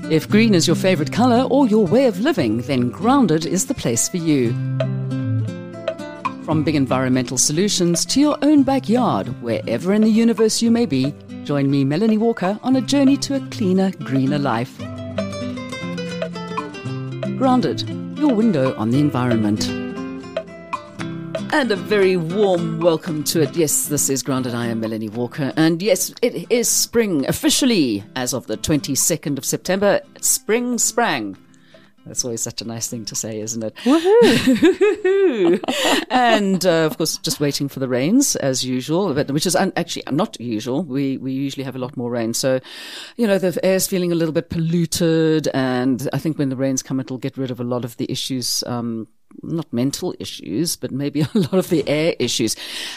If green is your favorite color or your way of living, then Grounded is the place for you. From big environmental solutions to your own backyard, wherever in the universe you may be, join me, Melanie Walker, on a journey to a cleaner, greener life. Grounded, your window on the environment. And a very warm welcome to it. Yes, this is Grounded. I am Melanie Walker. And yes, it is spring officially as of the 22nd of September. Spring sprang. That's always such a nice thing to say, isn't it? Woohoo! And, of course, just waiting for the rains as usual, which is actually not usual. We usually have a lot more rain. So, the air's feeling a little bit polluted. And I think when the rains come, it'll get rid of a lot of the issues, not mental issues, but maybe a lot of the air issues.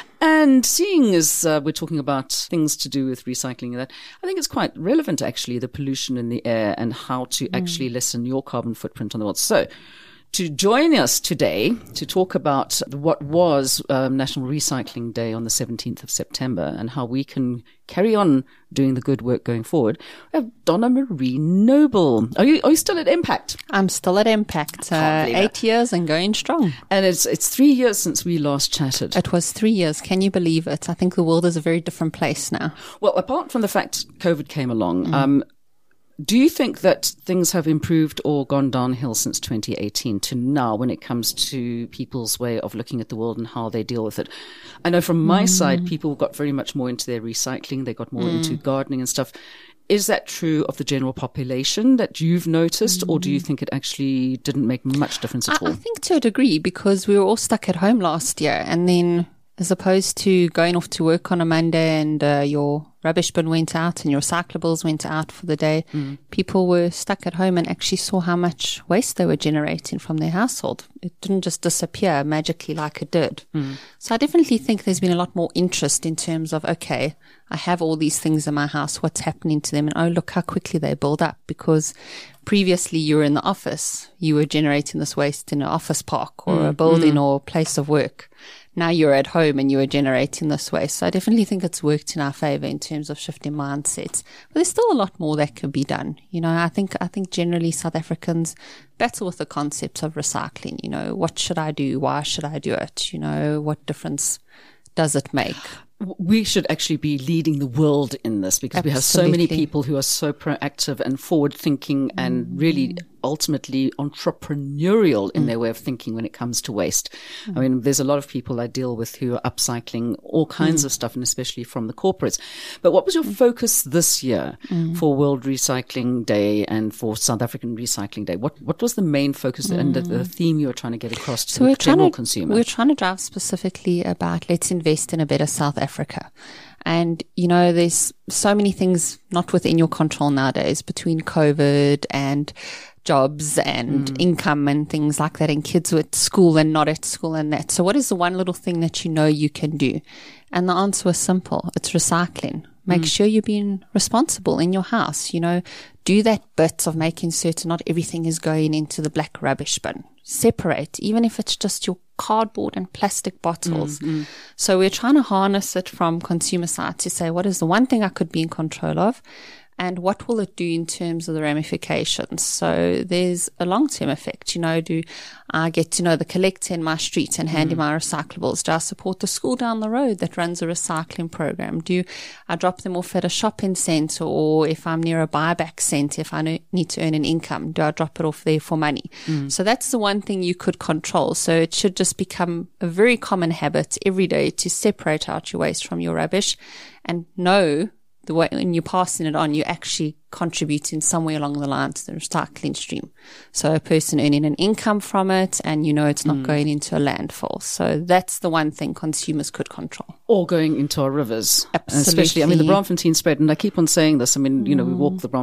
And seeing as we're talking about things to do with recycling, that I think it's quite relevant, actually, the pollution in the air and how to actually lessen your carbon footprint on the world. So to join us today to talk about what was National Recycling Day on the 17th of September and how we can carry on doing the good work going forward, we have Donna Marie Noble. Are you still at Impact? I'm still at Impact. 8 years and going strong. And it's 3 years since we last chatted. It was 3 years. Can you believe it? I think the world is a very different place now. Well, apart from the fact COVID came along, do you think that things have improved or gone downhill since 2018 to now when it comes to people's way of looking at the world and how they deal with it? I know from my side, people got very much more into their recycling. They got more into gardening and stuff. Is that true of the general population that you've noticed, or do you think it actually didn't make much difference at all? I think to a degree, because we were all stuck at home last year, and then as opposed to going off to work on a Monday and your rubbish bin went out and your recyclables went out for the day, people were stuck at home and actually saw how much waste they were generating from their household. It didn't just disappear magically like it did. So I definitely think there's been a lot more interest in terms of, okay, I have all these things in my house, what's happening to them? And oh, look how quickly they build up, because previously you were in the office, you were generating this waste in an office park or a building or place of work. Now you're at home and you are generating this waste. So I definitely think it's worked in our favor in terms of shifting mindsets. But there's still a lot more that could be done. I think generally South Africans battle with the concepts of recycling. What should I do? Why should I do it? What difference does it make? We should actually be leading the world in this, because we have so many people who are so proactive and forward thinking and really ultimately entrepreneurial in their way of thinking when it comes to waste. I mean, there's a lot of people I deal with who are upcycling all kinds of stuff, and especially from the corporates. But what was your focus this year for World Recycling Day and for South African Recycling Day? What was the main focus and the theme you were trying to get across to the general consumer? We're trying to drive specifically about let's invest in a better South Africa. And, there's so many things not within your control nowadays, between COVID and jobs and income and things like that, and kids at school and not at school and that. So what is the one little thing that you can do? And the answer was simple. It's recycling. Make sure you're being responsible in your house. Do that bit of making certain not everything is going into the black rubbish bin. Separate, even if it's just your cardboard and plastic bottles. So we're trying to harness it from consumer side to say, what is the one thing I could be in control of? And what will it do in terms of the ramifications? So there's a long-term effect. Do I get to know the collector in my street and hand him my recyclables? Do I support the school down the road that runs a recycling program? Do I drop them off at a shopping centre, or if I'm near a buyback centre, if I need to earn an income, do I drop it off there for money? So that's the one thing you could control. So it should just become a very common habit every day to separate out your waste from your rubbish and know the way when you're passing it on, you're actually contributing somewhere along the line to the recycling stream. So a person earning an income from it, and it's not going into a landfill. So that's the one thing consumers could control. Or going into our rivers. Absolutely. Especially, the Braamfontein Spruit, and I keep on saying this, we walk the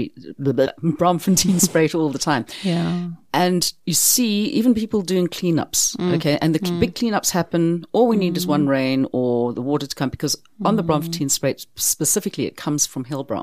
Braamfontein Spruit all the time. Yeah. And you see even people doing cleanups, okay? And the big cleanups happen, all we need is one rain or the water to come, because on the Braamfontein Spruit specifically, it comes from Hillbrow.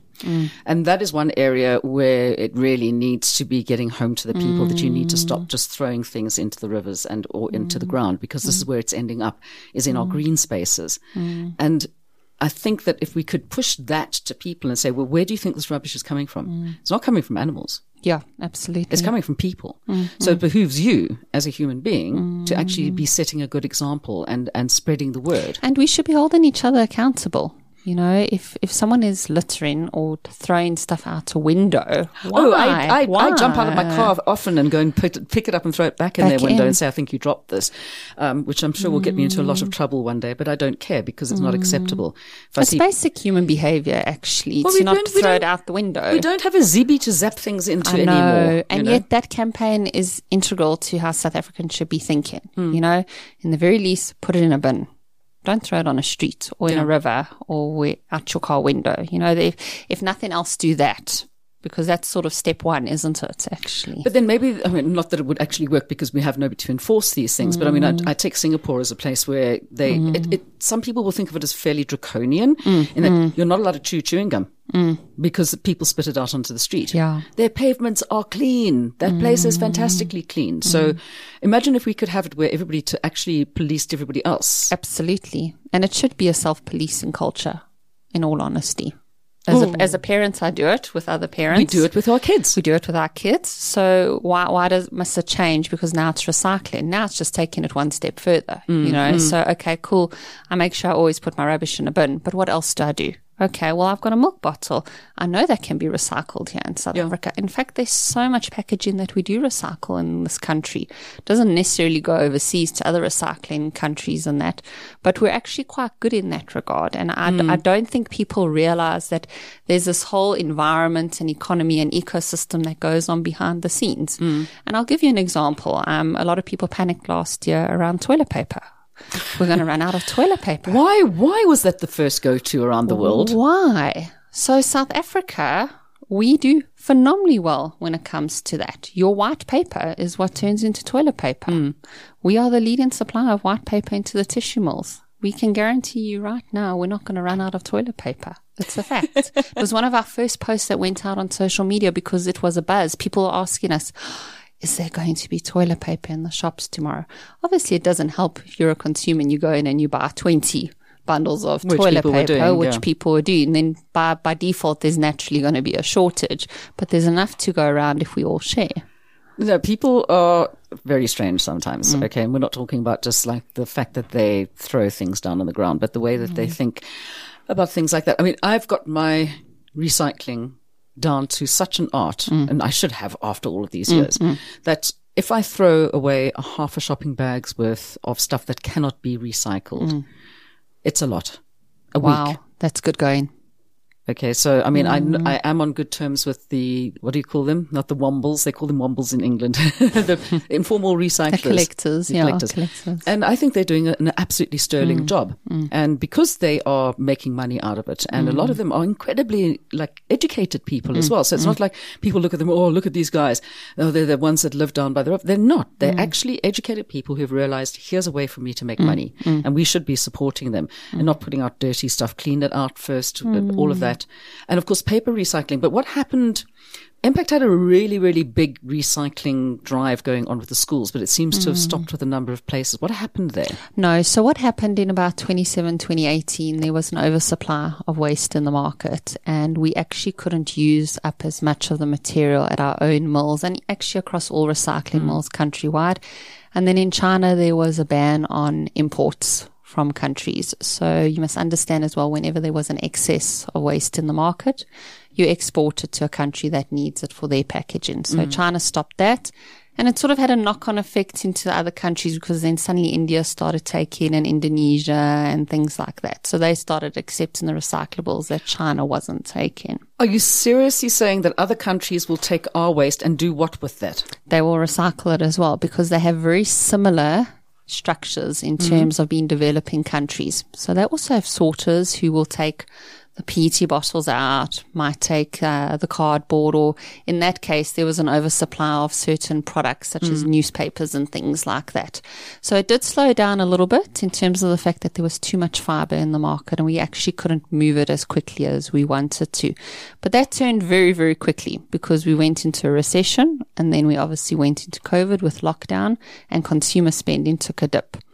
And that is one area where it really needs to be getting home to the people that you need to stop just throwing things into the rivers or into the ground, because this is where it's ending up, is in our green spaces. And I think that if we could push that to people and say, well, where do you think this rubbish is coming from? It's not coming from animals. Yeah, absolutely. It's coming from people. So it behooves you as a human being to actually be setting a good example and spreading the word. And we should be holding each other accountable. You know, if someone is littering or throwing stuff out a window, why? I jump out of my car often and go and pick it up and throw it back in their window and say, I think you dropped this, which I'm sure will get me into a lot of trouble one day, but I don't care because it's not acceptable. It's basic human behavior, actually, to not throw it out the window. We don't have a zibi to zap things into anymore. And yet that campaign is integral to how South Africans should be thinking. You know, in the very least, put it in a bin. Don't throw it on a street or in a river or out your car window. You know, if nothing else, do that. Because that's sort of step one, isn't it, actually? But then maybe, I mean, not that it would actually work because we have nobody to enforce these things, but I mean, I take Singapore as a place where some people will think of it as fairly draconian in that you're not allowed to chew chewing gum because people spit it out onto the street. Yeah. Their pavements are clean. That place is fantastically clean. So imagine if we could have it where everybody to actually policed everybody else. Absolutely. And it should be a self-policing culture, in all honesty. As a parent, I do it with other parents. We do it with our kids. We do it with our kids. So why must it change? Because now it's recycling. Now it's just taking it one step further, you know? So, okay, cool. I make sure I always put my rubbish in a bin, but what else do I do? Okay, well, I've got a milk bottle. I know that can be recycled here in South Africa. In fact, there's so much packaging that we do recycle in this country. It doesn't necessarily go overseas to other recycling countries and that, but we're actually quite good in that regard. And I don't think people realize that there's this whole environment and economy and ecosystem that goes on behind the scenes. And I'll give you an example. A lot of people panicked last year around toilet paper. We're going to run out of toilet paper. Why was that the first go-to around the world? Why? So South Africa, we do phenomenally well when it comes to that. Your white paper is what turns into toilet paper. We are the leading supplier of white paper into the tissue mills. We can guarantee you right now we're not going to run out of toilet paper. It's a fact. It was one of our first posts that went out on social media because it was a buzz. People are asking us, is there going to be toilet paper in the shops tomorrow? Obviously, it doesn't help if you're a consumer and you go in and you buy 20 bundles of toilet paper, which people are doing. Then by default, there's naturally going to be a shortage. But there's enough to go around if we all share. No, people are very strange sometimes. Okay, and we're not talking about just like the fact that they throw things down on the ground, but the way that they think about things like that. I mean, I've got my recycling down to such an art, and I should have after all of these years, that if I throw away a half a shopping bag's worth of stuff that cannot be recycled, it's a lot. A week. That's good going. Okay, so I mean, I am on good terms with the, what do you call them? Not the wombles, they call them wombles in England. The informal recyclers. The collectors, collectors. And I think they're doing an absolutely sterling job. And because they are making money out of it, and a lot of them are incredibly like educated people as well. So it's not like people look at them, oh, look at these guys. Oh, they're the ones that live down by the river. They're not. They're actually educated people who've realized here's a way for me to make money. And we should be supporting them and not putting out dirty stuff, clean it out first, all of that. And of course, paper recycling. But what happened? Impact had a really, really big recycling drive going on with the schools, but it seems to have stopped with a number of places. What happened there? No. So what happened in about 2018, there was an oversupply of waste in the market, and we actually couldn't use up as much of the material at our own mills and actually across all recycling mills countrywide. And then in China, there was a ban on imports from countries. So you must understand as well, whenever there was an excess of waste in the market, you export it to a country that needs it for their packaging. So China stopped that. And it sort of had a knock-on effect into the other countries because then suddenly India started taking and Indonesia and things like that. So they started accepting the recyclables that China wasn't taking. Are you seriously saying that other countries will take our waste and do what with that? They will recycle it as well because they have very similar structures in terms of being developing countries. So they also have sorters who will take the PET bottles out, might take the cardboard, or in that case, there was an oversupply of certain products such as newspapers and things like that. So it did slow down a little bit in terms of the fact that there was too much fiber in the market and we actually couldn't move it as quickly as we wanted to. But that turned very, very quickly because we went into a recession and then we obviously went into COVID with lockdown and consumer spending took a dip.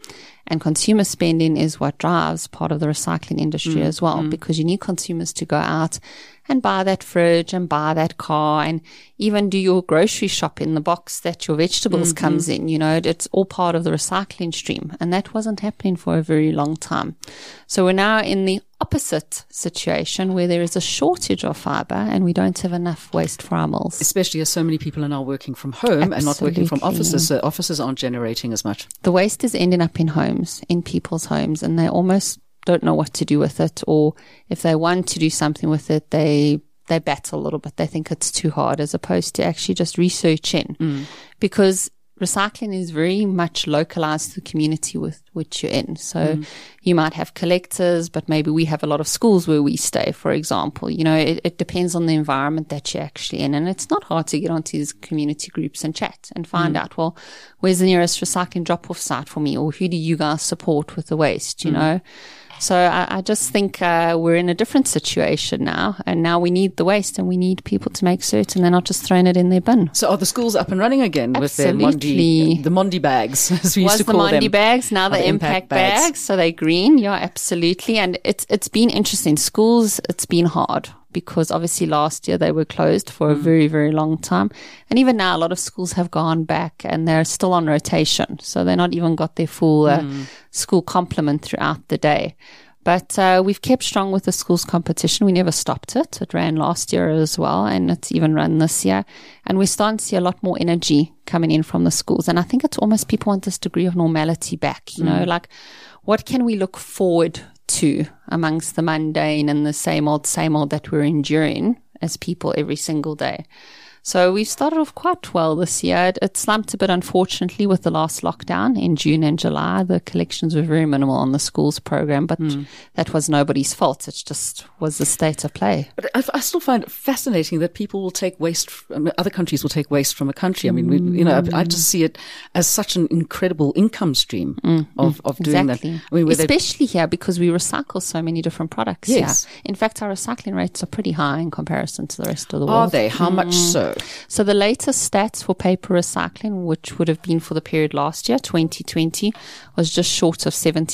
And consumer spending is what drives part of the recycling industry as well, because you need consumers to go out and buy that fridge and buy that car and even do your grocery shop in the box that your vegetables comes in. You know, it's all part of the recycling stream. And that wasn't happening for a very long time. So we're now in the opposite situation where there is a shortage of fiber and we don't have enough waste for our mills. Especially as so many people are now working from home and not working from offices. So offices aren't generating as much. The waste is ending up in homes, in people's homes, and they almost don't know what to do with it, or if they want to do something with it, they battle a little bit. They think it's too hard, as opposed to actually just researching, because recycling is very much localized to the community with which you're in. So you might have collectors, but maybe we have a lot of schools where we stay, for example. You know, it depends on the environment that you're actually in. And it's not hard to get onto these community groups and chat and find out, well, where's the nearest recycling drop-off site for me? Or who do you guys support with the waste, you know? So I just think we're in a different situation now, and now we need the waste and we need people to make certain they're not just throwing it in their bin. So are the schools up and running again with their Mondi bags, as we used to call them? Was the Mondi bags, now the impact bags. So they're green, yeah, absolutely. And it's been interesting. Schools, it's been hard, because obviously last year they were closed for a very, very long time. And even now, a lot of schools have gone back and they're still on rotation. So they're not even got their full school complement throughout the day. But we've kept strong with the schools competition. We never stopped it. It ran last year as well, and it's even run this year. And we're starting to see a lot more energy coming in from the schools. And I think it's almost people want this degree of normality back, you know, like what can we look forward to amongst the mundane and the same old that we're enduring as people every single day. So we've started off quite well this year. It slumped a bit, unfortunately, with the last lockdown in June and July. The collections were very minimal on the schools program, but that was nobody's fault. It just was the state of play. But I still find it fascinating that people will take waste, other countries will take waste from a country. I mean, I just see it as such an incredible income stream of doing that. I mean, especially here, because we recycle so many different products. Yes. Here. In fact, our recycling rates are pretty high in comparison to the rest of the world. Are they? How much so? So the latest stats for paper recycling, which would have been for the period last year, 2020, was just short of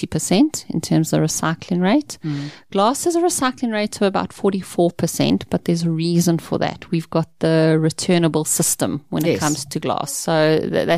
70% in terms of the recycling rate. Glass has a recycling rate of about 44%, but there's a reason for that. We've got the returnable system when it comes to glass. So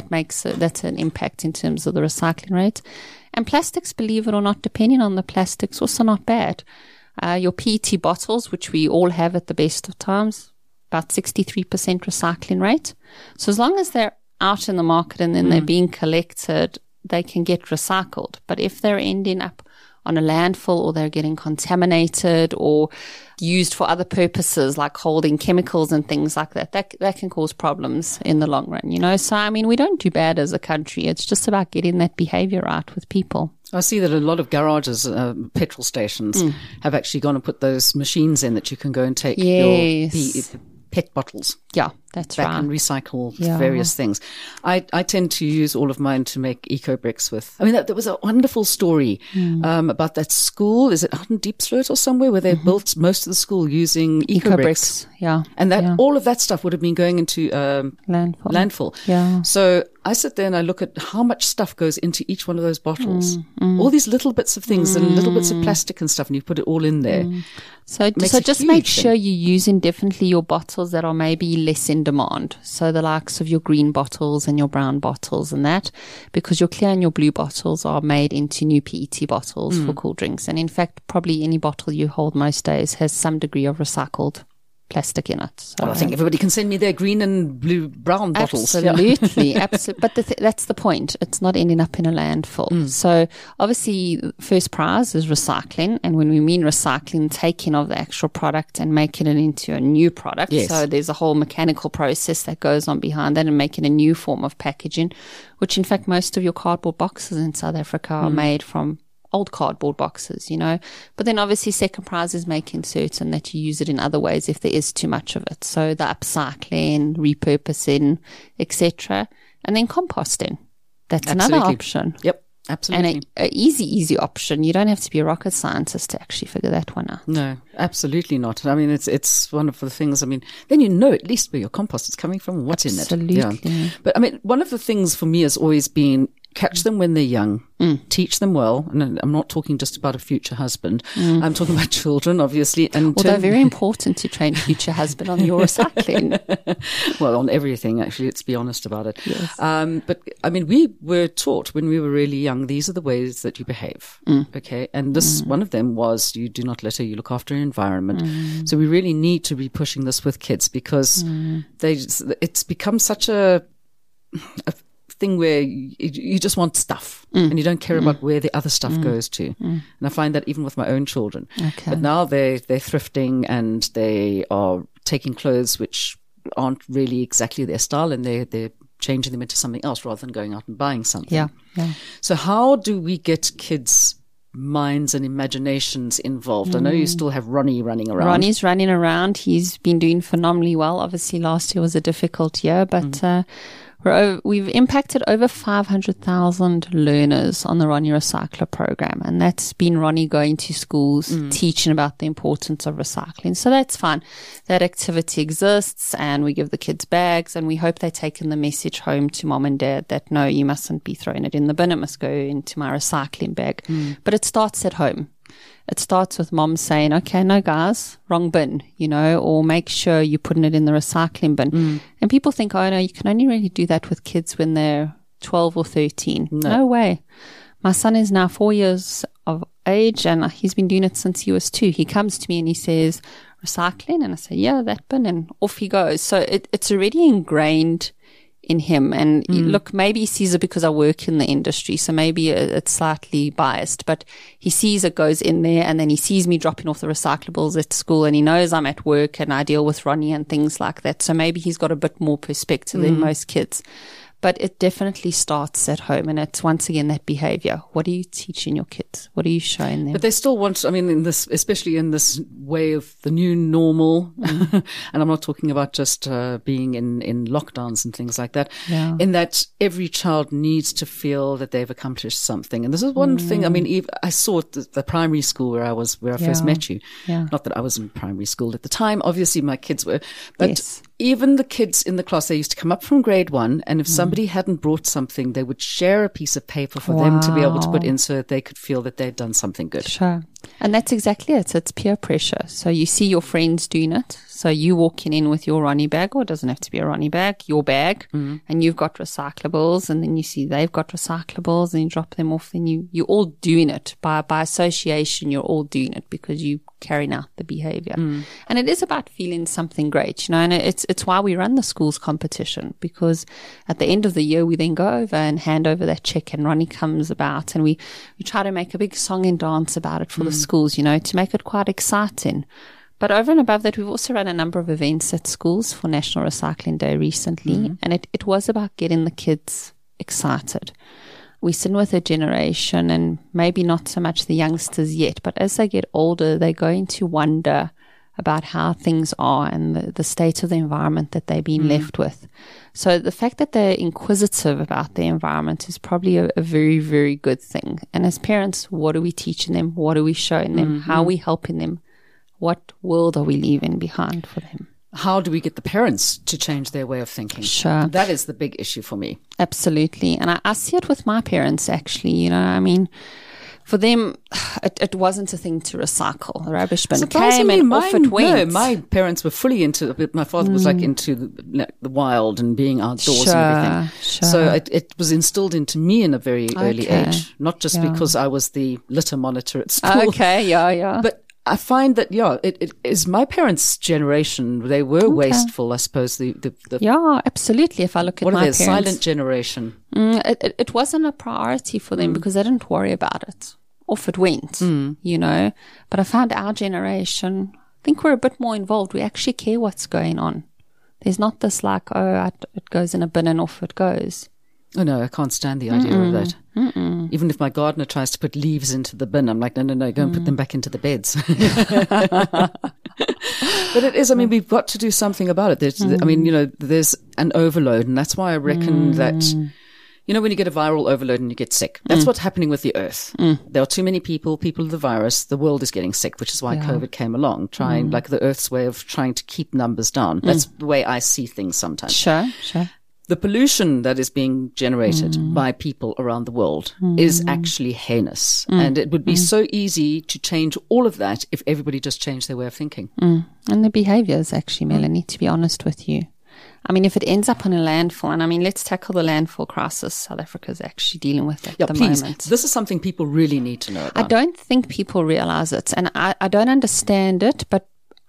that's an impact in terms of the recycling rate. And plastics, believe it or not, depending on the plastics, also not bad. Your PET bottles, which we all have at the best of times, about 63% recycling rate. So as long as they're out in the market and then they're being collected, they can get recycled. But if they're ending up on a landfill, or they're getting contaminated or used for other purposes like holding chemicals and things like that can cause problems in the long run, you know. So, I mean, we don't do bad as a country. It's just about getting that behavior right with people. I see that a lot of garages, petrol stations, have actually gone and put those machines in that you can go and take your PET bottles. Yeah, that's back right. and recycle various things. I tend to use all of mine to make eco bricks with. I mean, there was a wonderful story about that school. Is it out in Diepsloot or somewhere where they built most of the school using eco bricks? Yeah, and that all of that stuff would have been going into landfill. Yeah. So I sit there and I look at how much stuff goes into each one of those bottles. All these little bits of things and little bits of plastic and stuff, and you put it all in there. So just make sure you're using definitely your bottles that are maybe less in demand. So the likes of your green bottles and your brown bottles and that, because your clear and your blue bottles are made into new PET bottles for cool drinks. And in fact, probably any bottle you hold most days has some degree of recycled plastic in it. So I think everybody can send me their green and blue, brown bottles. Absolutely, absolutely. But that's the point. It's not ending up in a landfill. So obviously, first prize is recycling. And when we mean recycling, taking of the actual product and making it into a new product. Yes. So there's a whole mechanical process that goes on behind that and making a new form of packaging, which in fact, most of your cardboard boxes in South Africa are made from old cardboard boxes, you know. But then obviously second prize is making certain that you use it in other ways if there is too much of it. So the upcycling, repurposing, etc. And then composting. That's another option. Yep, absolutely. And an easy option. You don't have to be a rocket scientist to actually figure that one out. No, absolutely not. I mean, it's one of the things, I mean, then you know at least where your compost is coming from, what's in it. Absolutely. Yeah. But I mean, one of the things for me has always been catch them when they're young, teach them well. And I'm not talking just about a future husband. I'm talking about children, obviously. And although very important to train future husband on your recycling. Well, on everything, actually, let's be honest about it. Yes. But I mean, we were taught when we were really young, these are the ways that you behave. Okay. And this, one of them was you do not litter, you look after your environment. So we really need to be pushing this with kids because it's become such a thing where you just want stuff and you don't care about where the other stuff goes to. And I find that even with my own children. Okay. But now they're thrifting and they are taking clothes which aren't really exactly their style and they're changing them into something else rather than going out and buying something. Yeah. So how do we get kids' minds and imaginations involved? I know you still have Ronnie running around. Ronnie's running around. He's been doing phenomenally well. Obviously, last year was a difficult year, but we've impacted over 500,000 learners on the Ronnie Recycler program. And that's been Ronnie going to schools, teaching about the importance of recycling. So that's fun. That activity exists and we give the kids bags and we hope they're taking the message home to mom and dad that no, you mustn't be throwing it in the bin. It must go into my recycling bag. But it starts at home. It starts with mom saying, okay, no guys, wrong bin, or make sure you're putting it in the recycling bin. And people think, oh no, you can only really do that with kids when they're 12 or 13. No way. My son is now 4 years of age and he's been doing it since he was 2. He comes to me and he says, recycling? And I say, yeah, that bin, and off he goes. So it's already ingrained in him. And look, maybe he sees it because I work in the industry, so maybe it's slightly biased, but he sees it goes in there and then he sees me dropping off the recyclables at school and he knows I'm at work and I deal with Ronnie and things like that. So maybe he's got a bit more perspective than most kids. But it definitely starts at home. And it's once again that behavior. What are you teaching your kids? What are you showing them? But they still want, in this, especially in this way of the new normal. And I'm not talking about just being in lockdowns and things like that. Yeah. In that every child needs to feel that they've accomplished something. And this is one thing, I saw at the primary school where I first met you. Yeah. Not that I was in primary school at the time. Obviously my kids were. But even the kids in the class, they used to come up from grade 1 and if somebody hadn't brought something, they would share a piece of paper for them to be able to put in so that they could feel that they'd done something good. Sure. And that's exactly it. It's peer pressure. So you see your friends doing it. So you walking in with your Ronnie bag, or it doesn't have to be a Ronnie bag, your bag, and you've got recyclables, and then you see they've got recyclables and you drop them off, and you're all doing it. By association, you're all doing it because you carrying out the behavior. And it is about feeling something great, and it's why we run the schools competition, because at the end of the year, we then go over and hand over that check and Ronnie comes about and we try to make a big song and dance about it for the schools, to make it quite exciting. But over and above that, we've also run a number of events at schools for National Recycling Day recently. And it was about getting the kids excited. We sit with a generation, and maybe not so much the youngsters yet, but as they get older, they're going to wonder about how things are and the state of the environment that they've been left with. So the fact that they're inquisitive about the environment is probably a very, very good thing. And as parents, what are we teaching them? What are we showing them? How are we helping them? What world are we leaving behind for them? How do we get the parents to change their way of thinking? Sure. That is the big issue for me. Absolutely. And I see it with my parents, actually. For them, it wasn't a thing to recycle. The rubbish bin came and off it went. No, my parents were fully into it. My father was into the wild and being outdoors and everything. Sure. So it was instilled into me in a very early age, not just because I was the litter monitor at school. Okay, yeah. But I find that, it is my parents' generation. They were wasteful, I suppose. Yeah, absolutely. If I look at my parents. What are they, silent generation? It wasn't a priority for them because they didn't worry about it. Off it went, But I found our generation, I think we're a bit more involved. We actually care what's going on. There's not this it goes in a bin and off it goes. Oh, no, I can't stand the idea of that. Even if my gardener tries to put leaves into the bin, I'm like, no, go and put them back into the beds. But it is, we've got to do something about it. There's an overload, and that's why I reckon that, when you get a viral overload and you get sick, that's what's happening with the earth. There are too many people of the virus, the world is getting sick, which is why COVID came along, trying, like the earth's way of trying to keep numbers down. That's the way I see things sometimes. Sure. the pollution that is being generated by people around the world is actually heinous. And it would be so easy to change all of that if everybody just changed their way of thinking. And the behaviors, actually, Melanie, to be honest with you. I mean, if it ends up on a landfill, and I mean, let's tackle the landfill crisis South Africa is actually dealing with at the moment. This is something people really need to know about. I don't think people realize it, and I don't understand it, but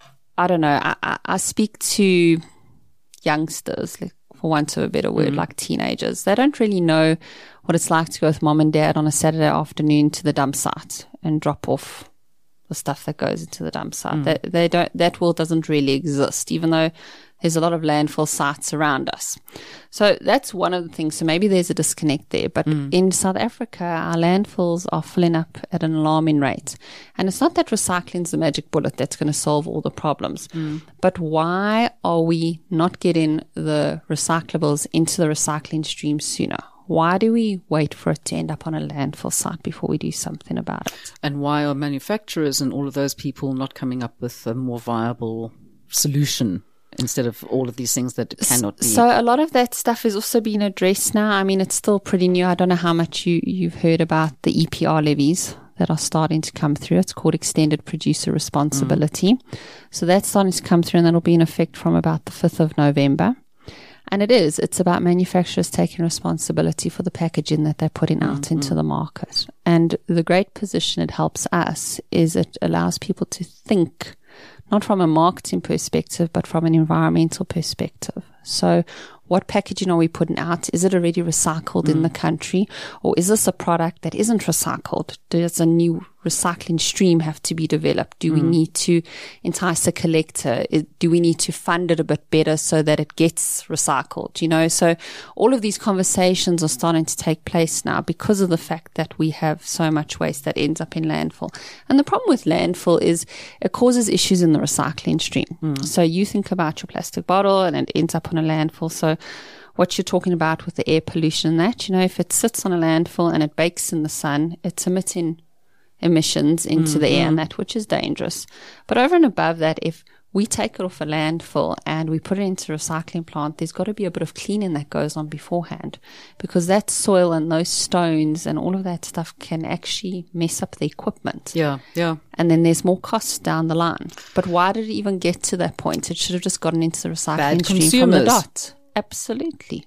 I don't know. I speak to youngsters, for want of a better word, like teenagers. They don't really know what it's like to go with mom and dad on a Saturday afternoon to the dump site and drop off the stuff that goes into the dump site. That world doesn't really exist, even though there's a lot of landfill sites around us. So that's one of the things. So maybe there's a disconnect there. But in South Africa, our landfills are filling up at an alarming rate. And it's not that recycling is the magic bullet that's going to solve all the problems. But why are we not getting the recyclables into the recycling stream sooner? Why do we wait for it to end up on a landfill site before we do something about it? And why are manufacturers and all of those people not coming up with a more viable solution instead of all of these things that cannot be? So a lot of that stuff is also being addressed now. I mean, it's still pretty new. I don't know how much you've heard about the EPR levies that are starting to come through. It's called Extended Producer Responsibility. So that's starting to come through, and that'll be in effect from about the 5th of November. And it's about manufacturers taking responsibility for the packaging that they're putting out into the market. And the great position it helps us is it allows people to think not from a marketing perspective, but from an environmental perspective. So what packaging are we putting out? Is it already recycled in the country? Or is this a product that isn't recycled? Does a new recycling stream have to be developed? Do we need to entice a collector? Do we need to fund it a bit better so that it gets recycled? You know, so all of these conversations are starting to take place now because of the fact that we have so much waste that ends up in landfill. And the problem with landfill is it causes issues in the recycling stream. So you think about your plastic bottle and it ends up on a landfill. So what you're talking about with the air pollution and that, you know, if it sits on a landfill and it bakes in the sun, it's emitting emissions into the air and that, which is dangerous. But over and above that, if we take it off a landfill and we put it into a recycling plant, there's got to be a bit of cleaning that goes on beforehand, because that soil and those stones and all of that stuff can actually mess up the equipment. Yeah. And then there's more costs down the line. But why did it even get to that point? It should have just gotten into the recycling stream from the dot. Absolutely.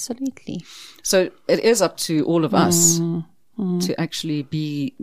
So it is up to all of us to actually be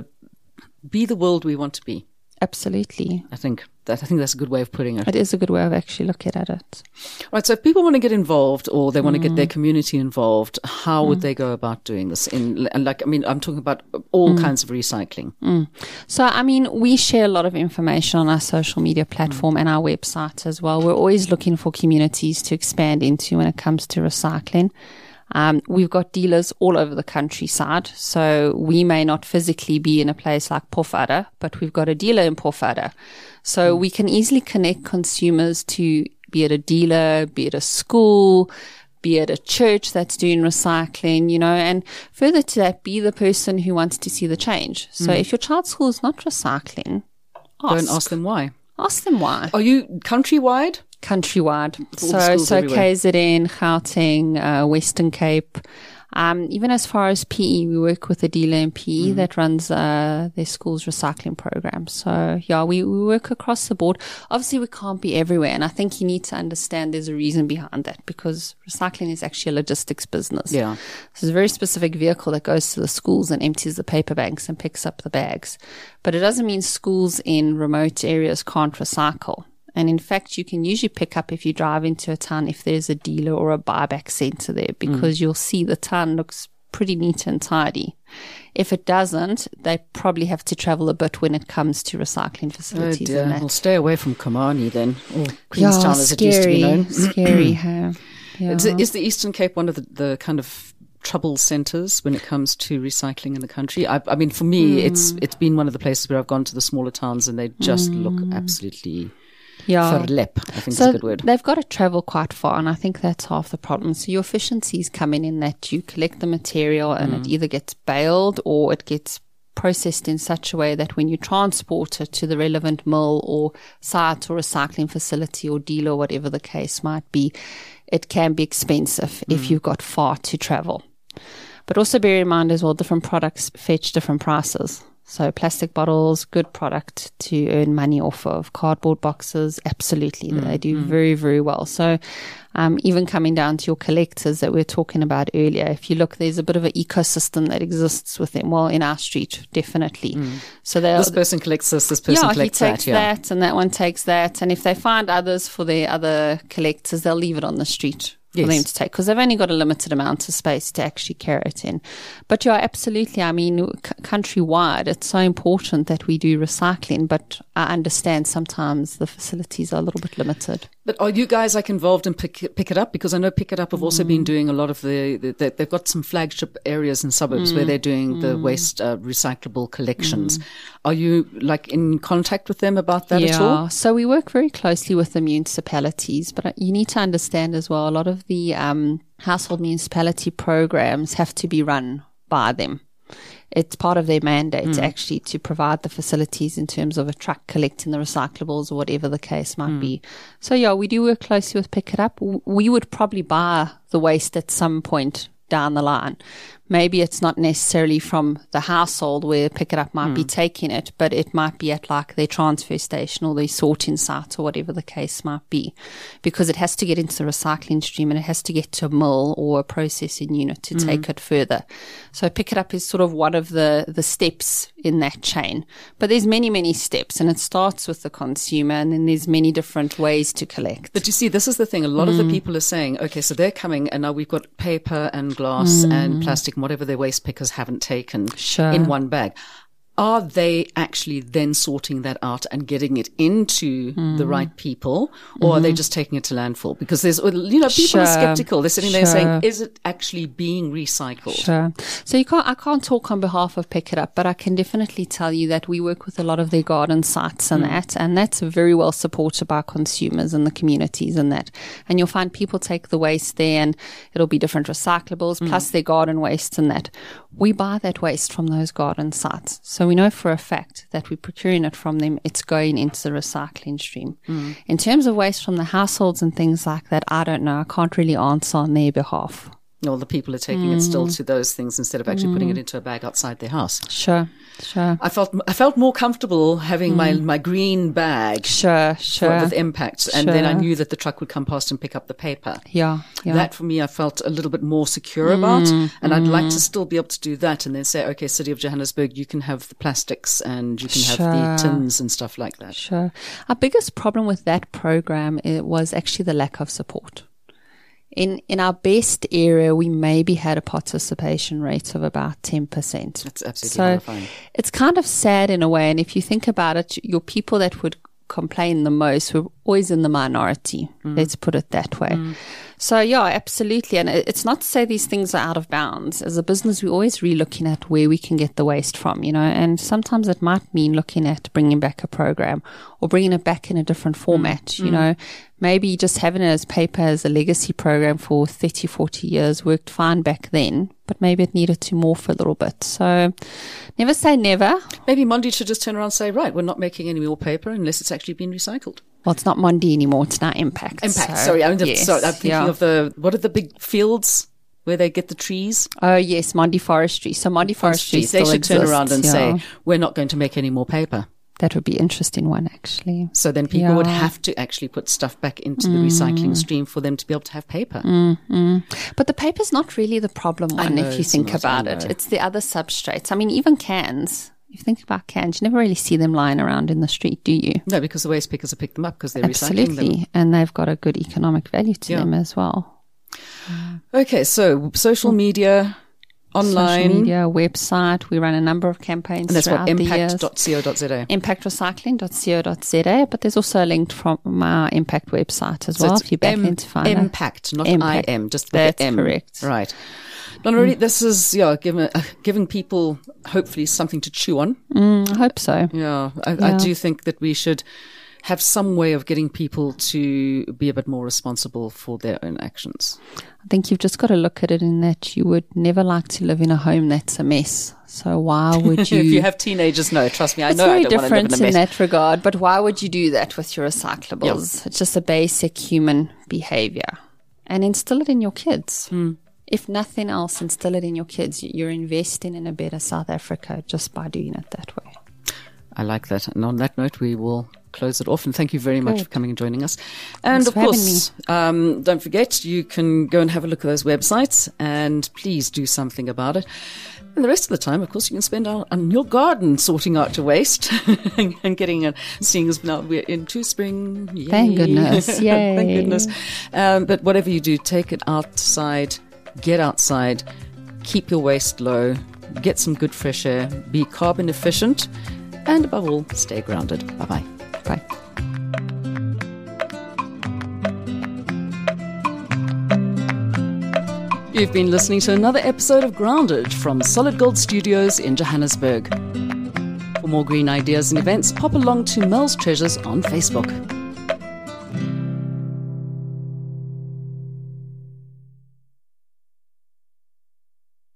the world we want to be. Absolutely. I think that's a good way of putting it. It is a good way of actually looking at it. Right. So if people want to get involved or they want to get their community involved, how would they go about doing this? I'm talking about all kinds of recycling. So, I mean, we share a lot of information on our social media platform and our website as well. We're always looking for communities to expand into when it comes to recycling. We've got dealers all over the countryside, so we may not physically be in a place like Pofadder, but we've got a dealer in Pofadder. So we can easily connect consumers to, be it a dealer, be it a school, be it a church that's doing recycling, you know, and further to that, be the person who wants to see the change. So if your child's school is not recycling, don't ask them why. Ask them why. Are you countrywide? Countrywide. So KZN, Gauteng, Western Cape. Even as far as PE, we work with a dealer in PE that runs their school's recycling program. So yeah, we work across the board. Obviously, we can't be everywhere, and I think you need to understand there's a reason behind that, because recycling is actually a logistics business. Yeah, so there's a very specific vehicle that goes to the schools and empties the paper banks and picks up the bags. But it doesn't mean schools in remote areas can't recycle. And in fact, you can usually pick up, if you drive into a town, if there's a dealer or a buyback center there, because you'll see the town looks pretty neat and tidy. If it doesn't, they probably have to travel a bit when it comes to recycling facilities. Oh dear. And that. We'll stay away from Komani then, or Queenstown as it used to be known. Scary, huh? Yeah. Is the Eastern Cape one of the kind of trouble centres when it comes to recycling in the country? I mean, for me, it's been one of the places where I've gone to the smaller towns and they just look absolutely... verlep, I think is a good word. They've got to travel quite far, and I think that's half the problem. So your efficiencies come in that you collect the material and it either gets baled or it gets processed in such a way that when you transport it to the relevant mill or site or recycling facility or dealer, or whatever the case might be, it can be expensive if you've got far to travel. But also bear in mind as well, different products fetch different prices. So plastic bottles, good product to earn money off of. Cardboard boxes, absolutely. They do very, very well. So even coming down to your collectors that we were talking about earlier, if you look, there's a bit of an ecosystem that exists with them. Well, in our street, definitely. So this person collects this person collects that. He takes that, and that one takes that. And if they find others for their other collectors, they'll leave it on the street for them to take, because they've only got a limited amount of space to actually carry it in. But yeah, absolutely. I mean, countrywide, it's so important that we do recycling, but I understand sometimes the facilities are a little bit limited. But are you guys involved in Pick It Up? Because I know Pick It Up have also been doing a lot of they've got some flagship areas in suburbs where they're doing the waste recyclable collections. Are you in contact with them about that at all? Yeah, so we work very closely with the municipalities, but you need to understand as well, a lot of the household municipality programs have to be run by them. It's part of their mandate actually to provide the facilities in terms of a truck collecting the recyclables or whatever the case might be. So yeah, we do work closely with Pick It Up. We would probably buy the waste at some point down the line. Maybe it's not necessarily from the household where Pick It Up might be taking it, but it might be at their transfer station or their sorting site or whatever the case might be, because it has to get into the recycling stream and it has to get to a mill or a processing unit to take it further. So Pick It Up is sort of one of the steps in that chain. But there's many, many steps, and it starts with the consumer, and then there's many different ways to collect. But you see, this is the thing. A lot of the people are saying, okay, so they're coming and now we've got paper and glass and plastic, whatever their waste pickers haven't taken in one bag. Are they actually then sorting that out and getting it into the right people, or are they just taking it to landfill? Because there's, people are skeptical. They're sitting there saying, is it actually being recycled? Sure. So I can't talk on behalf of Pick It Up, but I can definitely tell you that we work with a lot of their garden sites and that's very well supported by consumers and the communities and that. And you'll find people take the waste there, and it'll be different recyclables plus their garden waste and that. We buy that waste from those garden sites. So we know for a fact that we're procuring it from them. It's going into the recycling stream. In terms of waste from the households and things like that, I don't know. I can't really answer on their behalf. No, the people are taking it still to those things instead of actually putting it into a bag outside their house. Sure. I felt more comfortable having my green bag. Sure. With Impact, and then I knew that the truck would come past and pick up the paper. Yeah. That for me, I felt a little bit more secure about, and I'd like to still be able to do that, and then say, okay, City of Johannesburg, you can have the plastics and you can have the tins and stuff like that. Sure. Our biggest problem with that program was actually the lack of support. In our best area, we maybe had a participation rate of about 10%. That's absolutely horrifying. It's kind of sad in a way. And if you think about it, your people that would complain the most were always in the minority. Let's put it that way. So yeah, absolutely. And it's not to say these things are out of bounds. As a business, we're always re-looking at where we can get the waste from, and sometimes it might mean looking at bringing back a program or bringing it back in a different format, maybe just having it as paper as a legacy program for 30, 40 years worked fine back then, but maybe it needed to morph a little bit. So never say never. Maybe Mondi should just turn around and say, right, we're not making any more paper unless it's actually been recycled. Well, it's not Mondi anymore. It's now Impact. Sorry. I'm thinking of what are the big fields where they get the trees? Oh, yes, Mondi Forestry. So Mondi Forestry still exists. They should turn around and say, we're not going to make any more paper. That would be an interesting one, actually. So then people would have to actually put stuff back into the recycling stream for them to be able to have paper. But the paper's not really the problem one if you think about it. It's the other substrates. I mean, even cans. If you think about cans, you never really see them lying around in the street, do you? No, because the waste pickers have picked them up because they're recycling them. And they've got a good economic value to them as well. Okay, so social media, online. Social media, website. We run a number of campaigns throughout the years. And that's what, impact.co.za. Impactrecycling.co.za, but there's also a link from our Impact website as well. If you back in to find Impact, not Impact. IM, just that's the M. Correct. Right. Donna, this is giving people hopefully something to chew on. I hope so. I do think that we should have some way of getting people to be a bit more responsible for their own actions? I think you've just got to look at it in that you would never like to live in a home that's a mess. So why would you? If you have teenagers, no, trust me, I know I don't want to live in a mess. It's very different in that regard, but why would you do that with your recyclables? Yep. It's just a basic human behavior. And instill it in your kids. If nothing else, instill it in your kids. You're investing in a better South Africa just by doing it that way. I like that. And on that note, we will close it off. And thank you very much for coming and joining us. And Thanks of course, don't forget, you can go and have a look at those websites and please do something about it. And the rest of the time, of course, you can spend on your garden sorting out your waste and getting seeing as now we're into spring. Yay. Thank goodness. Yay. Thank goodness. But whatever you do, take it outside, get outside, keep your waste low, get some good fresh air, be carbon efficient, and above all, stay grounded. Bye-bye. Bye. You've been listening to another episode of Grounded from Solid Gold Studios in Johannesburg. For more green ideas and events, pop along to Mel's Treasures on Facebook.